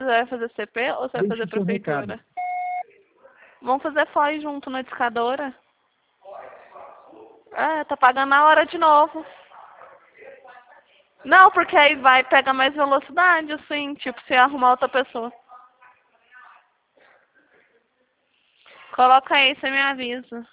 Você vai fazer CP ou você vai Deixe fazer seu recado. prefeitura? Vamos fazer FOI junto na discadora? É, tá pagando a hora de novo. Não, porque aí vai pegar mais velocidade, assim, tipo, se arrumar outra pessoa. Coloca aí, você me avisa.